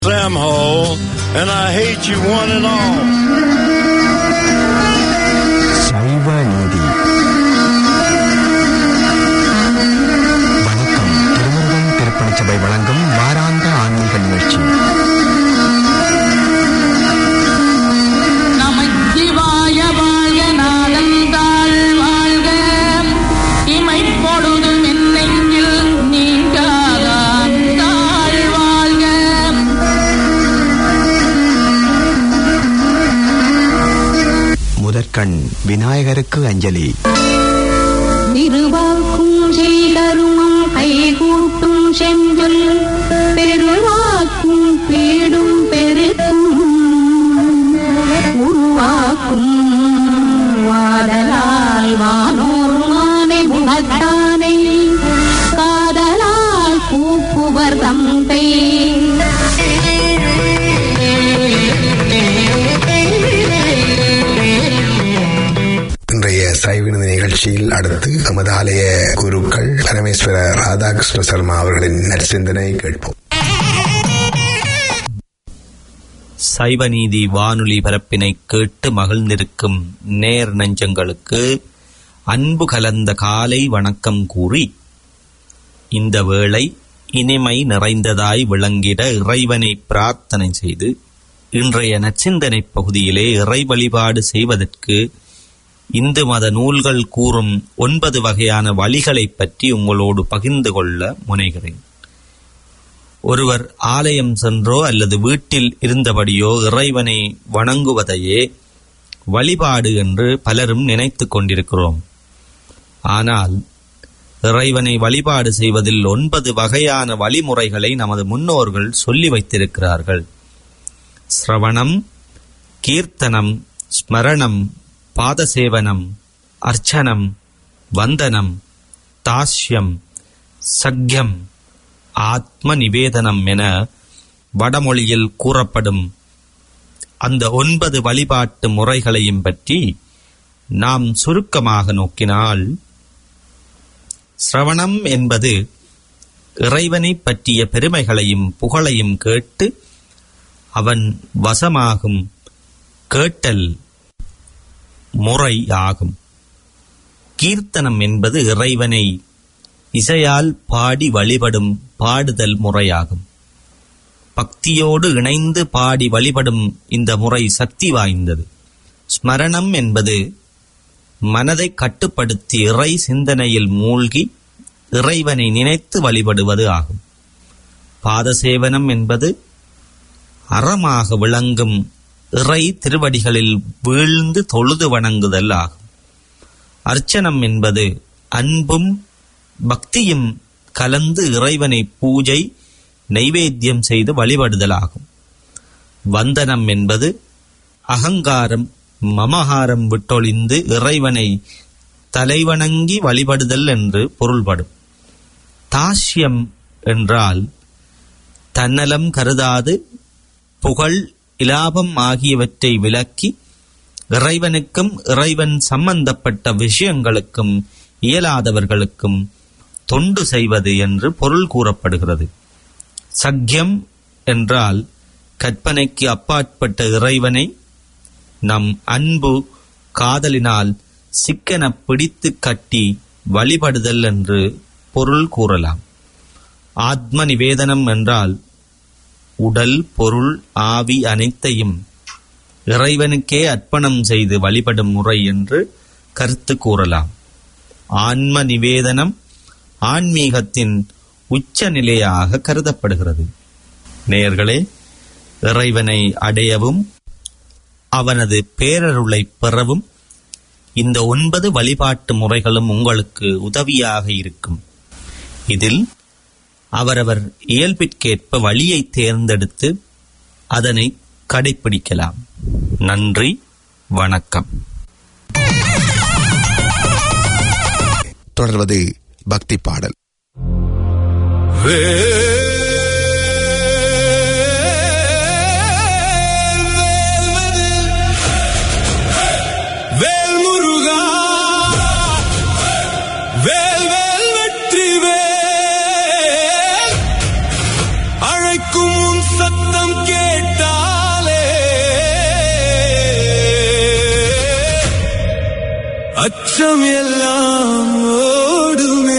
Sam hole, and I hate you one and all. சைவ நீதி. வணக்கம். திருமுருகன் திருப்பணி சபை வழங்கும் வாராந்த ஆன்மீக நிகழ்ச்சி. நமச்சிவாய வாழ்க, நாதந்தாள் வாழ்க, இமைப்பொழுதும் என்னெங்கில் நீங்காதாள் வாழ்க. முதற்கண் விநாயகருக்கு அஞ்சலி. திருவாக்கும் செய்தருமம் கைகூட்டும் செஞ்சொல், பெருவாக்கும் பீடும் பெருக்கும் உருவாக்கும் வாதலால் வானோருமானை உணர்த்தானை காதலால் கூப்புவர் தந்தை. இன்றைய சைவநீதி நிகழ்ச்சியில் அடுத்து நமது ஆலய குருக்கள் பரமேஸ்வர ராதாகிருஷ்ண சர்மா அவர்களின் நற்சிந்தனை கேட்போம். சைவநீதி வானொலி பரப்பினை கேட்டு மகிழ்ந்திருக்கும் நேர் நெஞ்சங்களுக்கு அன்பு கலந்த காலை வணக்கம் கூறி, இந்த வேளை இனிமை நிறைந்ததாய் விளங்கிட இறைவனை பிரார்த்தனை செய்து, இன்றைய நற்சிந்தனை பகுதியிலே இறை வழிபாடு செய்வதற்கு இந்து மத நூல்கள் கூறும் 9 வகையான வழிகளை பற்றி உங்களோடு பகிர்ந்து கொள்ள முனைகிறேன். ஒருவர் ஆலயம் சென்றோ அல்லது வீட்டில் இருந்தபடியோ இறைவனை வணங்குவதையே வழிபாடு என்று பலரும் நினைத்து கொண்டிருக்கிறோம். ஆனால் இறைவனை வழிபாடு செய்வதில் 9 வகையான வழிமுறைகளை நமது முன்னோர்கள் சொல்லி வைத்திருக்கிறார்கள். சிரவணம், கீர்த்தனம், ஸ்மரணம், பாதசேவனம், அர்ச்சனம், வந்தனம், தாஸ்யம், சக்யம், ஆத்ம நிவேதனம் என வடமொழியில் கூறப்படும் அந்த 9 வழிபாட்டு முறைகளையும் பற்றி நாம் சுருக்கமாக நோக்கினால், சிரவணம் என்பது இறைவனை பற்றிய பெருமைகளையும் புகழையும் கேட்டு அவன் வசமாகும் கேட்டல் முறை ஆகும். கீர்த்தனம் என்பது இறைவனை இசையால் பாடி வழிபடும் பாடுதல் முறையாகும். பக்தியோடு இணைந்து பாடி வழிபடும் இந்த முறை சக்தி வாய்ந்தது. ஸ்மரணம் என்பது மனதை கட்டுப்படுத்தி இறை சிந்தனையில் மூழ்கி இறைவனை நினைத்து வழிபடுவது ஆகும். பாதசேவனம் என்பது அறமாக விளங்கும் இறை திருவடிகளில் வீழ்ந்து தொழுது வணங்குதல் ஆகும். அர்ச்சனம் என்பது அன்பும் பக்தியும் கலந்து இறைவனை பூஜை நைவேத்தியம் செய்து வழிபடுதல் ஆகும். வந்தனம் என்பது அகங்காரம் மமகாரம் விட்டொழிந்து இறைவனை தலைவணங்கி வழிபடுதல் என்று பொருள்படும். தாஸ்யம் என்றால் தன்னலம் கருதாது புகழ் இலாபம் ஆகியவற்றை விலக்கி இறைவனுக்கும் இறைவன் சம்பந்தப்பட்ட விஷயங்களுக்கும் இயலாதவர்களுக்கும் தொண்டு செய்வது என்று பொருள் கூறப்படுகிறது. சக்யம் என்றால் கற்பனைக்கு அப்பாற்பட்ட இறைவனை நம் அன்பு காதலினால் சிக்கன பிடித்து கட்டி வழிபடுதல் என்று பொருள் கூறலாம். ஆத்ம நிவேதனம் என்றால் உடல் பொருள் ஆவி அனைத்தையும் இறைவனுக்கே அர்ப்பணம் செய்து வழிபடும் முறை என்று கருத்து கூறலாம். ஆன்ம நிவேதனம் ஆன்மீகத்தின் உச்ச நிலையாக கருதப்படுகிறது. நேயர்களே, இறைவனை அடையவும் அவனது பேரருளை பெறவும் இந்த 9 வழிபாட்டு முறைகளும் உங்களுக்கு உதவியாக இருக்கும். இதில் அவரவர் இயல்பிற்கேற்ப வழியை தேர்ந்தெடுத்து அதனை கடைப்பிடிக்கலாம். நன்றி, வணக்கம். தொடர்வது பக்தி பாடல். அழைக்கும் உன் சத்தம் குற்றம் எல்லாம் ஓடுமே.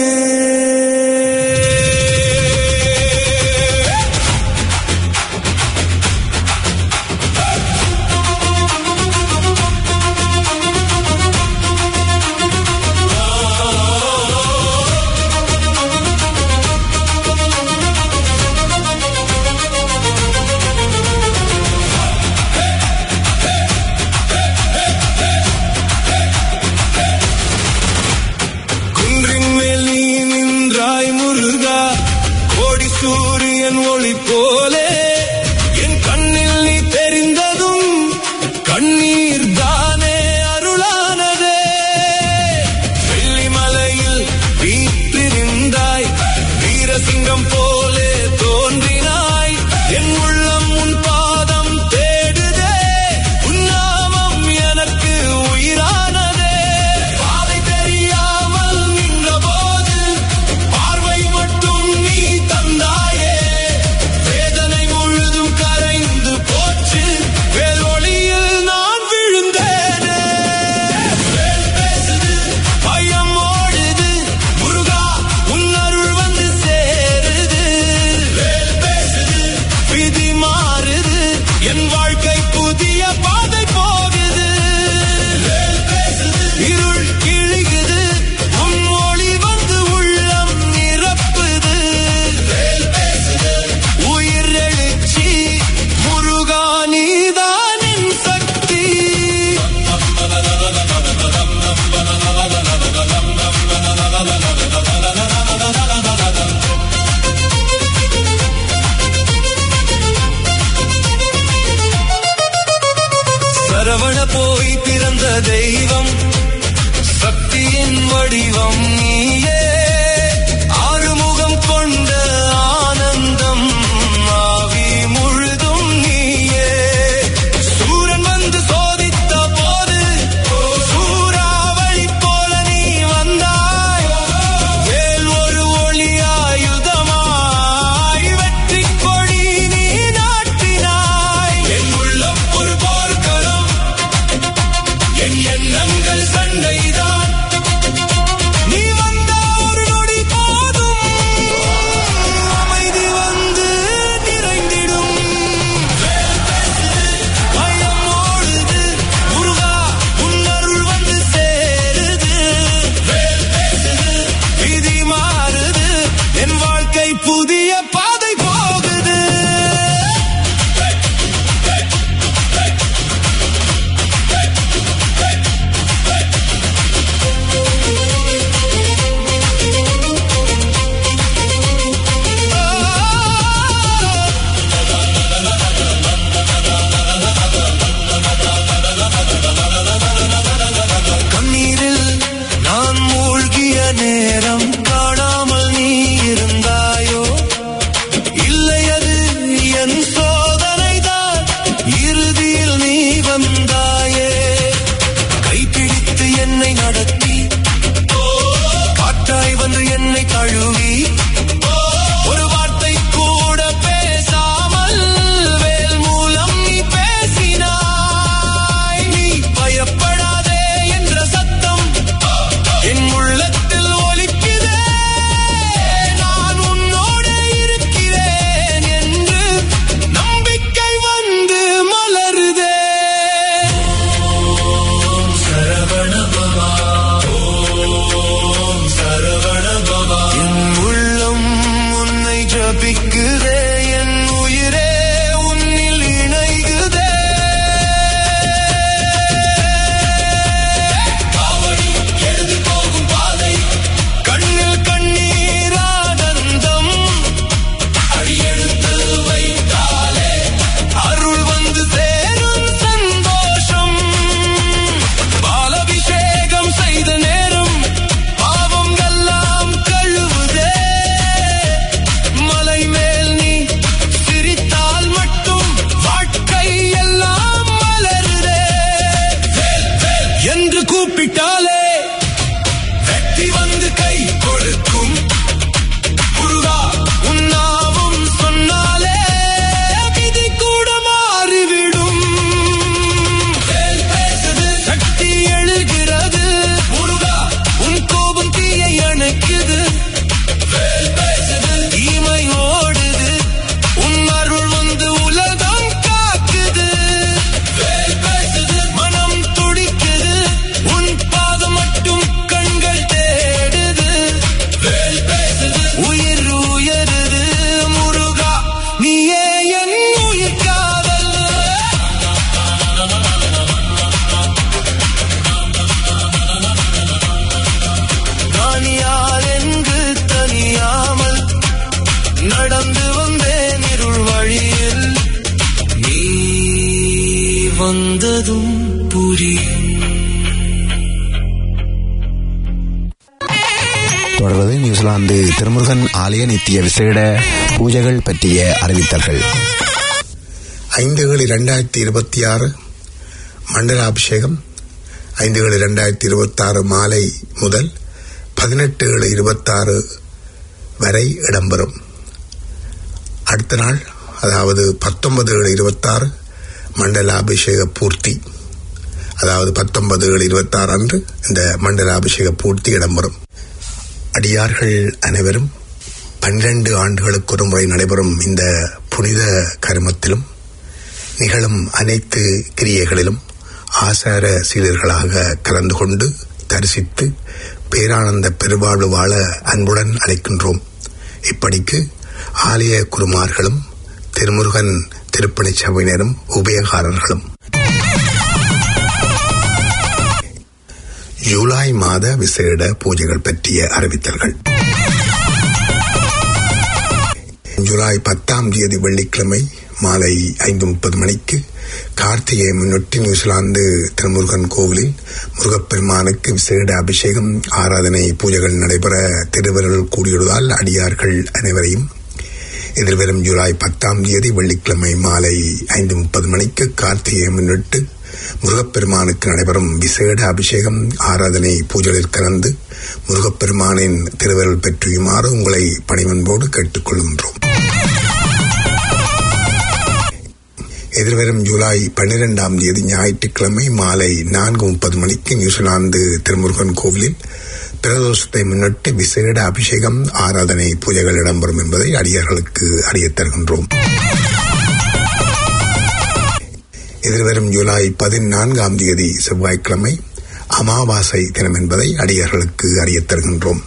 சூரியன் ஒளி போலே என் கண்ணில் நீ தெரிந்ததும் கண்ணீர் தானே அருளானதே. வெள்ளிமலையில் வீற்றிருந்தாய், வீரசிங்கம் போலே தோன்றினாய். என் உள்ளம் உன் பாதம் தேடுதே, உன் நாமம் எனக்கு உயிரானதே. பாதை தெரியாமல் நின்ற போது பார்வை மட்டும் நீ தந்தாயே. வேதனை முழுதும் கரைந்து போச்சு, வேலொளியில் நான் விழுந்தேனே. வேல் பேசுது, பயம் ஓடுது, முருகா உன் அருள் வந்து சேருது. வேல் பேசுது, விதி மாறுது, என் வாழ்க்கை புதிய பாதை போகுது. வேல் பேசுது, இருள் கிழிகுது, உன் ஒளி வந்து உள்ளம் நிரப்புது. வேல் பேசுது, உயிர் எழுச்சி, முருகா நீதான் என் சக்தி. சரவண போய் பிறந்த தெய்வம், சக்தியின் வடிவம் நீயே. ஆறுமுகம் கொண்ட ஆனந்தம், ஆவி முழுதும் நீயே. சூரன் வந்து சோதித்த போது சூறாவளி போல நீ வந்தாய். வேல் ஒரு ஒளியாயுதமாய், வெற்றி கொடி நீ நாட்டினாய். என் உள்ளம் ஒரு போர்க்களம், என் எண்ணங்கள் சண்டைதான். நீ வந்தால் வந்ததும் புரியும். தொடர்வது நியூசிலாந்து திருமுருகன் ஆலய நித்திய விசேட பூஜைகள் பற்றிய அறிவித்தல்கள். 5/7/2026 மண்டலாபிஷேகம் 5/7/2026 மாலை முதல் 18/7/26 வரை இடம்பெறும். அடுத்த நாள், அதாவது 19/7/26 மண்டலாபிஷேக பூர்த்தி, அதாவது 19/7/26 அன்று இந்த மண்டலாபிஷேக பூர்த்தி இடம்பெறும். அடியார்கள் அனைவரும் 12 ஆண்டுகளுக்கு ஒரு முறை நடைபெறும் இந்த புனித கர்மத்திலும் நிகழும் அனைத்து கிரியைகளிலும் ஆசார சீடர்களாக கலந்து கொண்டு தரிசித்து பேரானந்த பெருவாழ்வு வாழ அன்புடன் அழைக்கின்றோம். இப்படிக்கு ஆலய குருமார்களும் திருமுருகன் திருப்பணி சபையினரும் உபயகாரர்களும். ஜூலை மாத விசேட பூஜைகள் பற்றிய அறிவித்தல்கள். ஜூலை 10ஆம் தேதி வெள்ளிக்கிழமை மாலை 5:30 மணிக்கு கார்த்திகையை முன்னிட்டு நியூசிலாந்து திருமுருகன் கோவிலில் முருகப்பெருமானுக்கு விசேட அபிஷேகம் ஆராதனை பூஜைகள் நடைபெற திருவருள் கூடியுள்ளதால் அடியார்கள் அனைவரையும் எதிர்வரும் ஜூலை 10ஆம் தேதி வெள்ளிக்கிழமை மாலை 5:30 மணிக்கு கார்த்திகையை முன்னிட்டு முருகப்பெருமானுக்கு நடைபெறும் விசேட அபிஷேகம் ஆராதனை பூஜைகளில் கலந்து முருகப்பெருமானின் திருவருள் பெற்றுமாறு உங்களை பணிவன்போடு கேட்டுக்கொள்கின்றோம். எதிர்வரும் ஜூலை 12ஆம் தேதி ஞாயிற்றுக்கிழமை மாலை 4:30 மணிக்கு நியூசிலாந்து திருமுருகன் கோவிலில் பிரதோஷத்தை முன்னிட்டு விசேட அபிஷேகம் ஆராதனை பூஜைகள் இடம்பெறும் என்பதை அடியார்களுக்கு அறியத் தருகின்றோம். எதிர்வரும் ஜூலை 14ஆம் தேதி செவ்வாய்க்கிழமை அமாவாசை தினம் என்பதை அடியார்களுக்கு அறியத் தருகின்றோம்.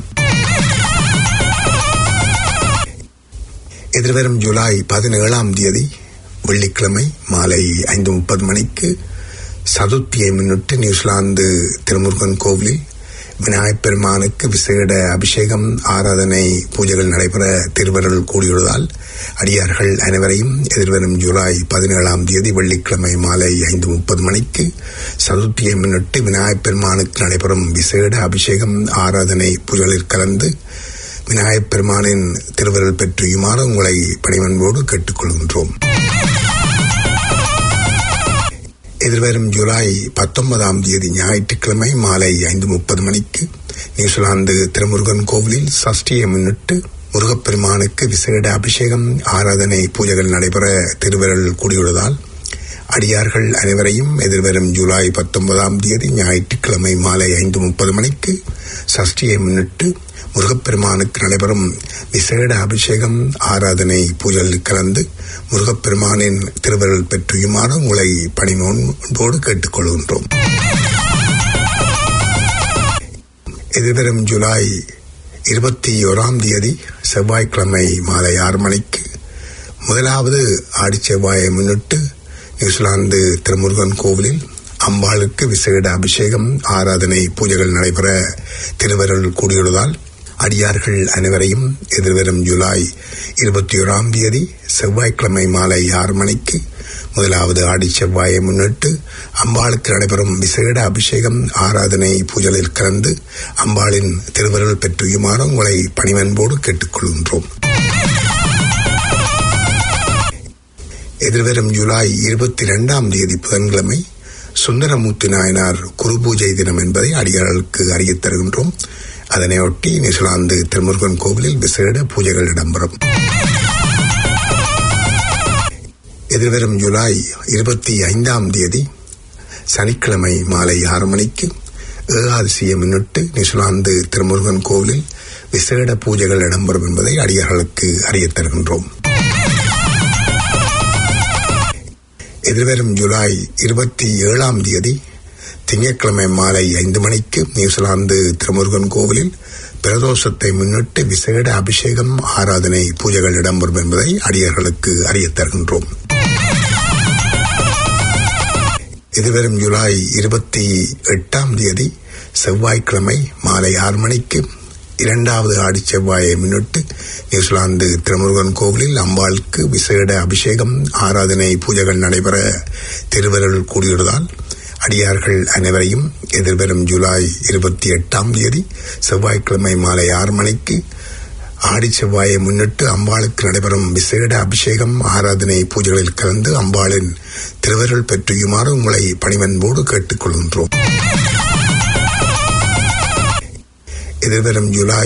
எதிர்வரும் ஜூலை 17ஆம் தேதி வெள்ளிக்கிழமை மாலை 5:30 மணிக்கு சதுர்த்தியை முன்னிட்டு நியூசிலாந்து திருமுருகன் கோவிலில் விநாயகப் பெருமானுக்கு விசேட அபிஷேகம் ஆராதனை பூஜைகள் நடைபெற திருவருள் கூடியுள்ளதால் அடியார்கள் அனைவரையும் எதிர்வரும் ஜூலை 17ஆம் தேதி வெள்ளிக்கிழமை மாலை 5:30 மணிக்கு சதுர்த்தியை முன்னிட்டு விநாயகப் பெருமானுக்கு நடைபெறும் விசேட அபிஷேகம் ஆராதனை பூஜைகளில் கலந்து விநாயகப் பெருமானின் திருவருள் பெற்றுமாறு உங்களை பணிவன்போடு கேட்டுக்கொள்கின்றோம். எதிர்வரும் ஜூலை 19ஆம் தேதி ஞாயிற்றுக்கிழமை மாலை 5:30 மணிக்கு நியூசிலாந்து திருமுருகன் கோவிலில் சஷ்டியை முன்னிட்டு முருகப்பெருமானுக்கு விசேட அபிஷேகம் ஆராதனை பூஜைகள் நடைபெற திருவருள் கூடியுள்ளதால் அடியார்கள் அனைவரையும் எதிர்வரும் ஜூலை 19ஆம் தேதி ஞாயிற்றுக்கிழமை மாலை 5:30 மணிக்கு சஷ்டியை முன்னிட்டு முருகப்பெருமானுக்கு நடைபெறும் விசேட அபிஷேகம் ஆராதனை பூஜையில் கலந்து முருகப்பெருமானின் திருவருள் பெற்றுமாறு உங்களை பணிவோடு கேட்டுக்கொள்கின்றோம். எதிர்வரும் ஜூலை 21ஆம் தேதி செவ்வாய்க்கிழமை மாலை 6 மணிக்கு முதலாவது ஆடிச்செவ்வாயை முன்னிட்டு நியூசிலாந்து திருமுருகன் கோவிலில் அம்பாளுக்கு விசேட அபிஷேகம் ஆராதனை பூஜைகள் நடைபெற திருவருள் கூடியுள்ளதால் அடியார்கள் அனைவரையும் எதிர்வரும் ஜூலை 21ஆம் தேதி செவ்வாய்க்கிழமை மாலை 6 மணிக்கு முதலாவது ஆடி செவ்வாயை முன்னிட்டு அம்பாளுக்கு நடைபெறும் விசேட அபிஷேகம் ஆராதனை பூஜைகளில் கலந்து அம்பாளின் திருவருள் பெற்றுமாறு உங்களை பணிவன்போடு கேட்டுக்கொள்கின்றோம். எதிர்வரும் ஜூலை 22ஆம் தேதி புதன்கிழமை சுந்தரமூர்த்தி நாயனார் குரு பூஜை தினம் என்பதை அடியார்களுக்கு அறியத் தருகின்றோம். அதனையொட்டி நியூசிலாந்து திருமுருகன் கோவிலில் விசேட பூஜைகள் இடம்பெறும். எதிர்வரும் ஜூலை 25ஆம் தேதி சனிக்கிழமை மாலை 6 மணிக்கு ஏகாதசியை முன்னிட்டு நியூசிலாந்து திருமுருகன் கோவிலில் விசேட பூஜைகள் இடம்பெறும் என்பதை அடியார்களுக்கு அறியத் தருகின்றோம். எதிர்வரும் ஜூலை 27ஆம் தேதி திங்கட்கிழமை மாலை 5 மணிக்கு நியூசிலாந்து திருமுருகன் கோவிலில் பிரதோஷத்தை முன்னிட்டு விசேட அபிஷேகம் ஆராதனை பூஜைகள் இடம்பெறும் என்பதை அடியார்களுக்கு அறியத் தருகின்றோம். எதிர்வரும் ஜூலை 28ஆம் தேதி செவ்வாய்க்கிழமை மாலை 6 மணிக்கு இரண்டாவது ஆடி செவ்வாயை முன்னிட்டு நியூசிலாந்து திருமுருகன் கோவிலில் அம்பாளுக்கு விசேட அபிஷேகம் ஆராதனை பூஜைகள் நடைபெற திருவருள் கூடியுள்ளதால் அடியார்கள் அனைவரையும் எதிர்வரும் ஜூலை 28 செவ்வாய்க்கிழமை மாலை 6 மணிக்கு ஆடி செவ்வாயை முன்னிட்டு அம்பாளுக்கு நடைபெறும் விசேட அபிஷேகம் ஆராதனை பூஜைகளில் கலந்து அம்பாளின் திருவருள் பெற்றியுமாறு உங்களை பணிவன்போடு கேட்டுக் கொள்கின்றோம். எதிர்வரும் ஜூலை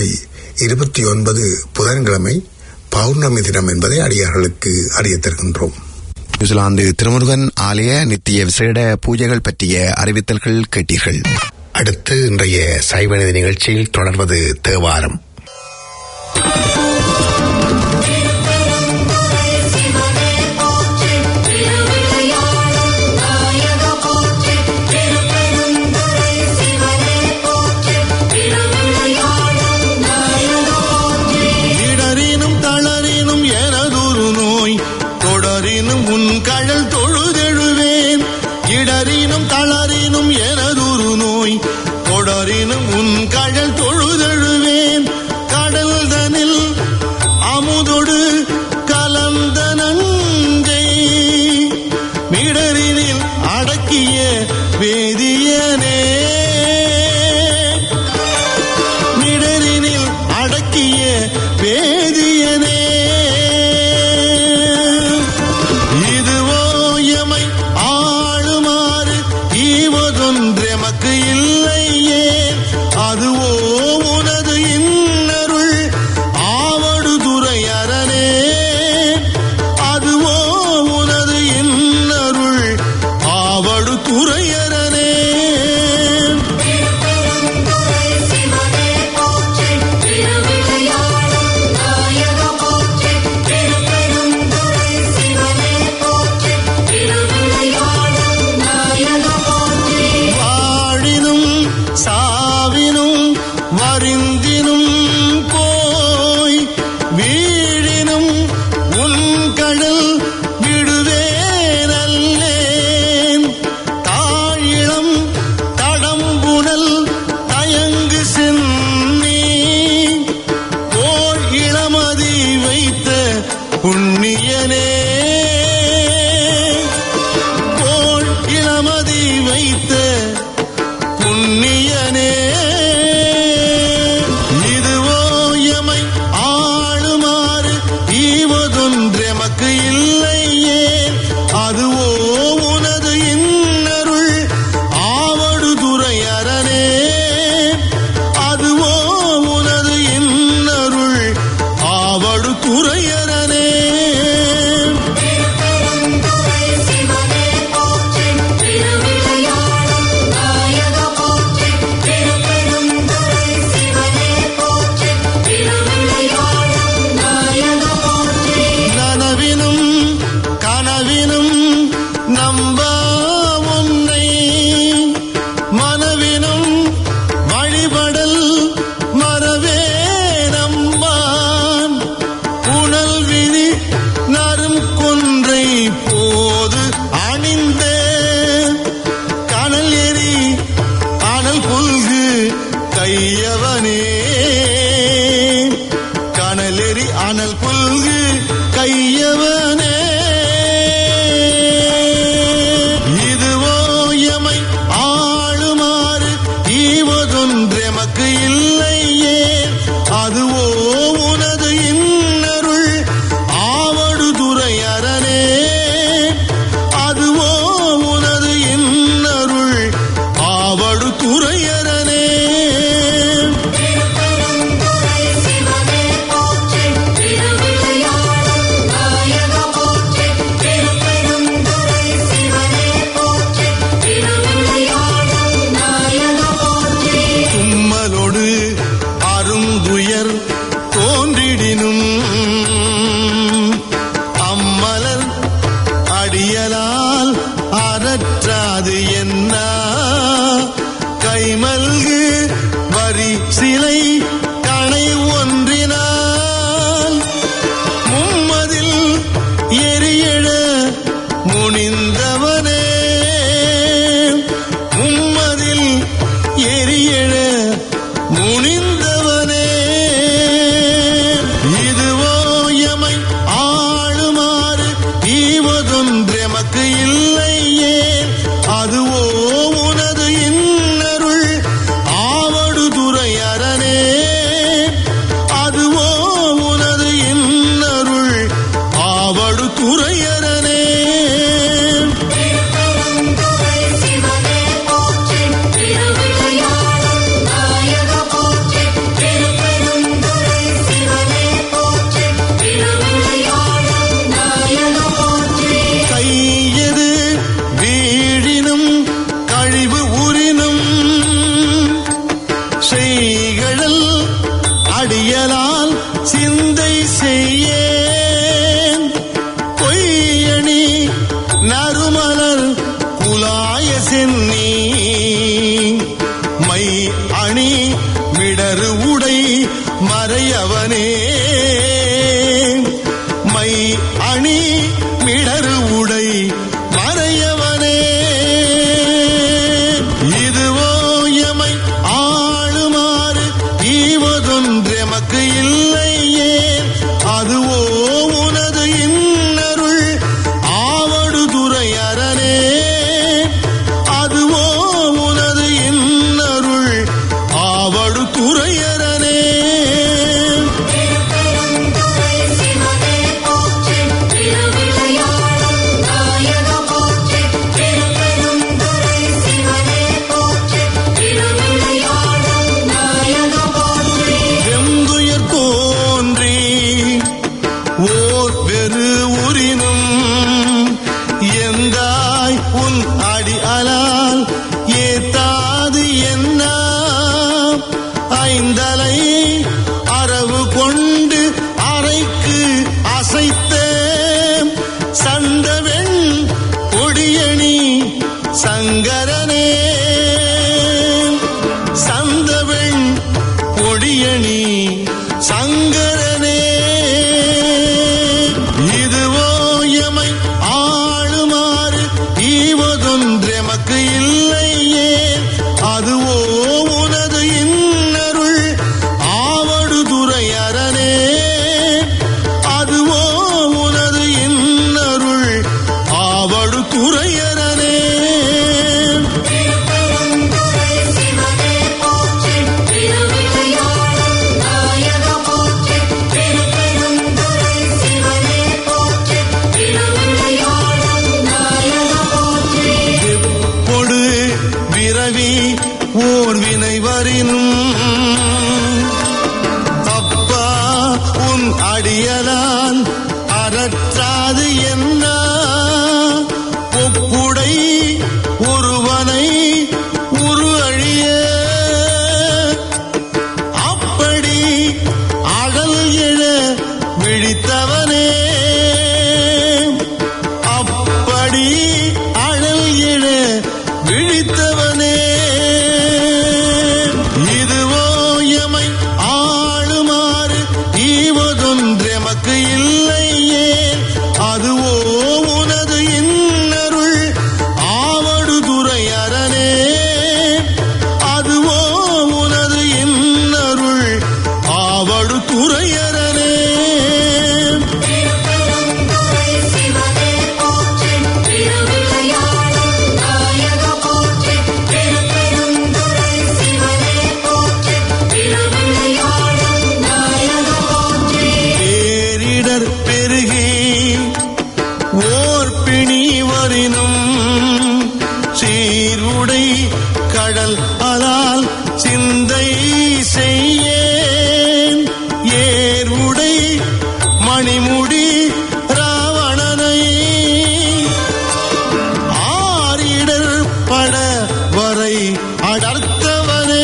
29 புதன்கிழமை பௌர்ணமி தினம் என்பதை அடியார்களுக்கு அறியத் தருகின்றோம். நியூசிலாந்து திருமுருகன் ஆலய நித்திய விசேட பூஜைகள் பற்றிய அறிவித்தல்கள் கேட்டீர்கள். அடுத்து இன்றைய சைவநீதி நிகழ்ச்சியில் தொடர்வது தேவாரம். எரியெழ முனிந்தவனே உன் அடி அலால் ஏத்தாது என்ன ஐந்தலை அரவு கொண்டு அறைக்கு அசைத்த சந்தவெண் கொடியணி சங்கரனே சந்தவெண் கொடியணி சங்கரனே இதுவோ எமை ஆளுமாறு ஈவதொன்றெமக்கு இல்லையே அதுவோ உனது இன்னருள் ஆவடுதுறை அரணே அதுவோ உனது இன்னருள் ஆவடுதுறை அரணே ஓர் வினை வரினும் அப்பா உன் அடியலால் அறற்றாது என்ன ஒப்புடை ஒருவனை உரு அழிய அப்படி அகல் எழ விழித்தவனே அப்படி அழல் எழ விழித்தவனே இதுவோ எமை ஆளுமாறு ஈவதொன்றெமக்கு இல்லையே அதுவோ உனது இன்னருள் ஆவடுதுறை அரணே அதுவோ உனது இன்னருள் ஆவடுதுறை அரணே பெருகி ஓர் பிணி வரினும் சீருடை கடல் அலால் சிந்தை செய்யேன் ஏருடை மணிமுடி ராவணனை ஆரிடர் பட வரை அடர்த்தவனே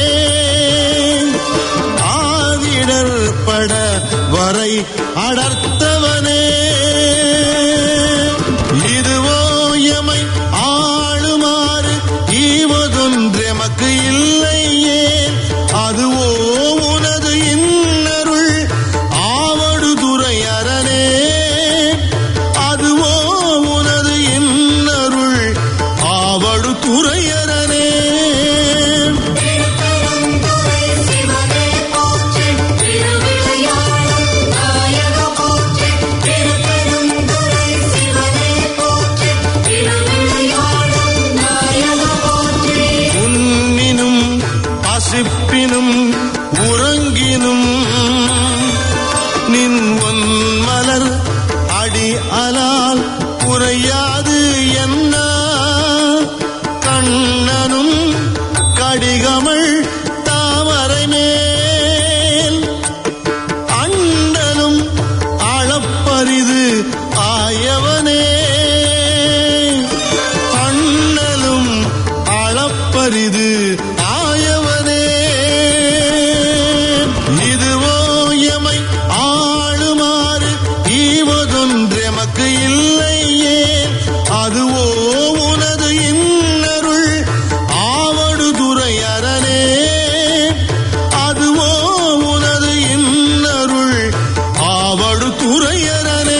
ஆரிடர் பட வரை அடர்த்தவனே இதுவோ எமை ஆளுமாறு ஈவதொன்றெமக்கு இல்லையே அதுவோ உனது இன்னருள் ஆவடுதுறை அரணே அதுவோ உனது இன்னருள் ஆவடுதுறை அரணே சிப்பினும் உறங்கினும் நின் மலர் அடி அலால் குறையாது என்ன கண்ணனும் கடிகமள் தாமரை மேல் அண்டனும் அளப்பரிது ஆயவனே அண்ணலும் அளப்பரிது ஆயவனே இதுவோ எமை ஆளுமாறு ஈவதொன்றெமக்கு இல்லையே அதுவோ உனது இன்னருள் ஆவடுதுறை அரணே அதுவோ உனது இன்னருள் ஆவடுதுறை அரணே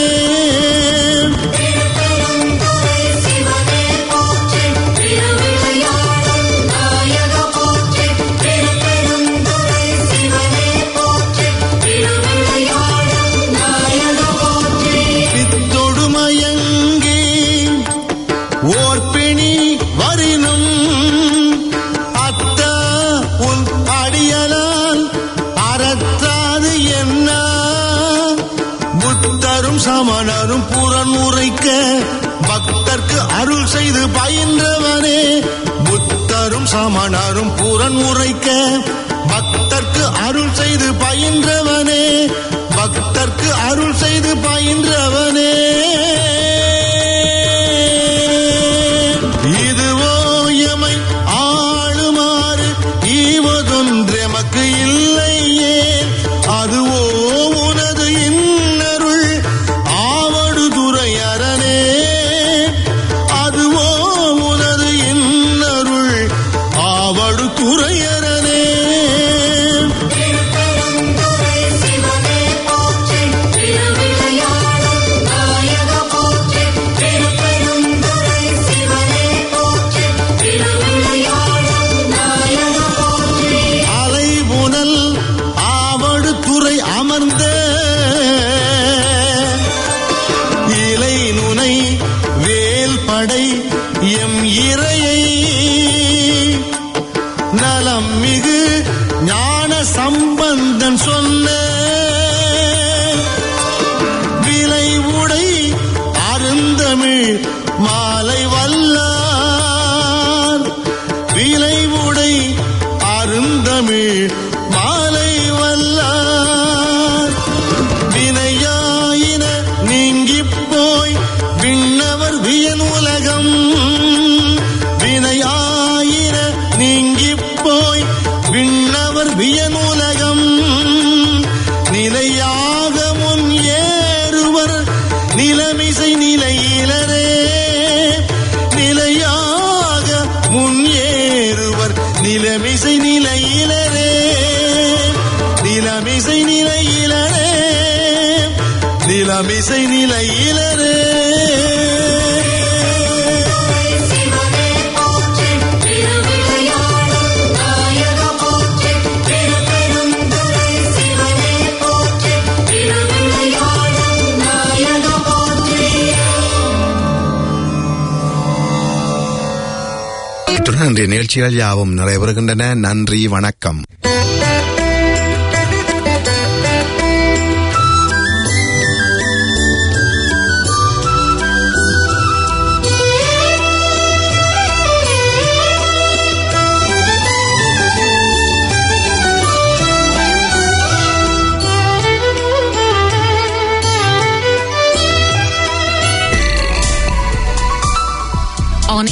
சமணரும் புறன் உரைக்க பக்தர்க்கு அருள் செய்து பயின்றவனே புத்தரும் சமணரும் புறன் உரைக்க பக்தர்க்கு அருள் செய்து பயின்றவனே பக்தர்க்கு அருள் செய்து பயின்றவனே அடை எம் இறையை நலம் மிகு ஞான சம்பந்தன் சொன்ன விலை உடை அருந்தமிழ் மாலை வல்லார் விலை உடை அருந்தமிழ் மாலை வல்லார் வினையாயின நீங்கிப் போய் விண்ணவர் வியன் உலகம் வினையாயின நீங்கிப் போய் விண்ணவர் வியன் உலகம் நிலையாக முன் ஏறுவர் நிலமிசை நிலையிலரே நிலையாக முன் ஏறுவர் நிலமிசை நிலையிலரே நிலமிசை நிலையிலரே நிலமிசை நிலையிலரே இத்துடன் இன்றைய நிகழ்ச்சிகள் யாவும் நிறைவேறுகின்றன. நன்றி, வணக்கம்.